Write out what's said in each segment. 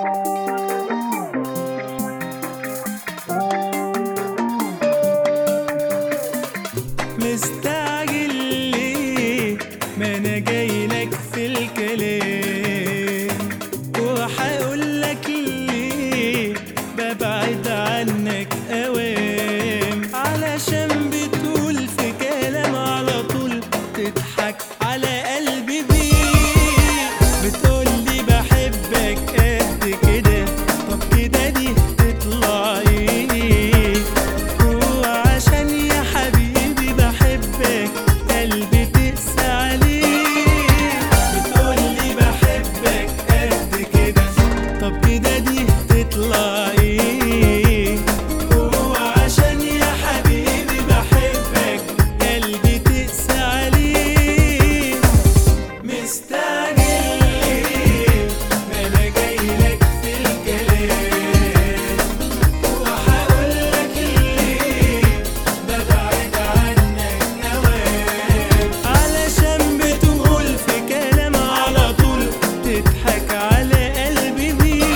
مستعجل ليه؟ ما انا جايلك في الكلام وهقولك ليه ببعد عنك اوام. علشان بتقول في كلام على طول تضحك على قلبي بيه. بتقولي بحبك قد كده، طب كده دي تطلع ايه؟ هو عشان يا حبيبي بحبك قلبي تقسى عليه. بتقولي بحبك قد كده، طب كده دي تطلع ايه؟ هو عشان يا حبيبي بحبك قلبي تقسى عليه. مستعجل ليه؟ ما انا جايلك في الكلام وهقولك ليه ببعد عنك اوام. علشان بتقول في كلام على طول تضحك على قلبي بيه.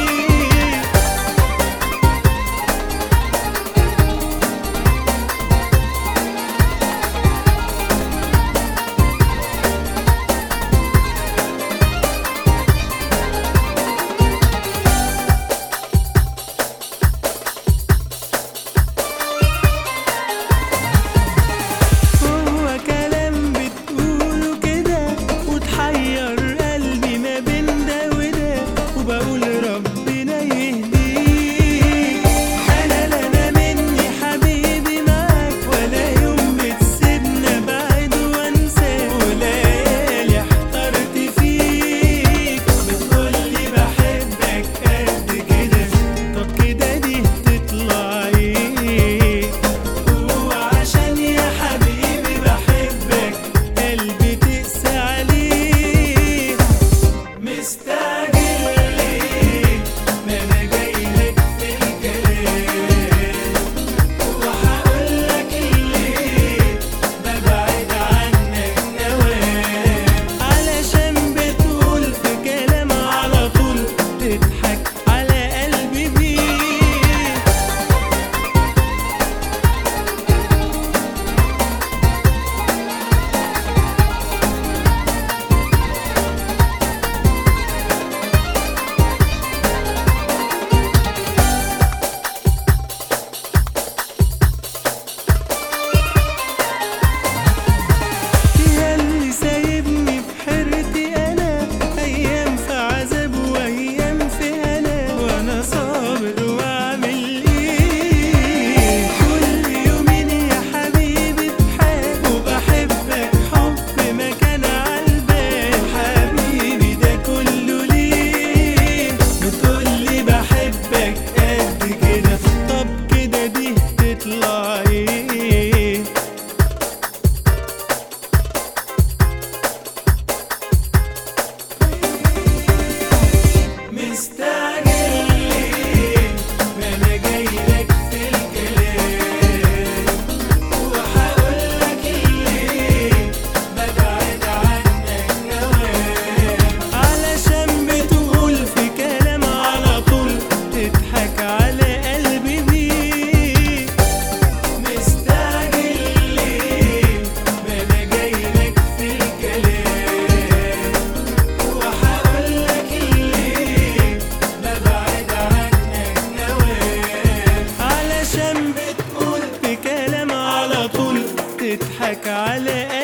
هو كلام بتقوله كده وتحير قلبي ما بين ده وده، وبقول ربنا يهديك. انا لا انا مني حبيبي معاك ولا يوم بتسيبنا بعد وانساك، وليالي احترت فيك. بتقولي بحبك قد كده، طب كده دي تطلع ايه؟ هو عشان يا حبيبي بحبك قلبي تقسى عليه. مستعجل ليه؟ ما انا جايلك في الكلام وهقولك ليه ببعد عنك اوام. علشان بتقول في كلام على طول تضحك على قلبي بيه. ياللي سايبني في حيرتي انا، ايام في عذاب وايام في هنا، وانا صابر واعمل ايه؟ كل يومين يا حبيبي بحال وبحبك حب ما كان عالبال. حبيبي ده كله ليه؟ بتقولي بحبك قد كده، طب كده دي تطلع ايه؟ مستعجل ليه؟ ما انا جايلك في الكلام وهقولك ليه ببعد عنك اوام. علشان بتقول في كلام على طول تضحك على قلبي بيه. مستعجل ليه؟ ما انا جايلك في الكلام وهقولك ليه ببعد عنك اوام. علشان بتقول في كلام على طول تضحك على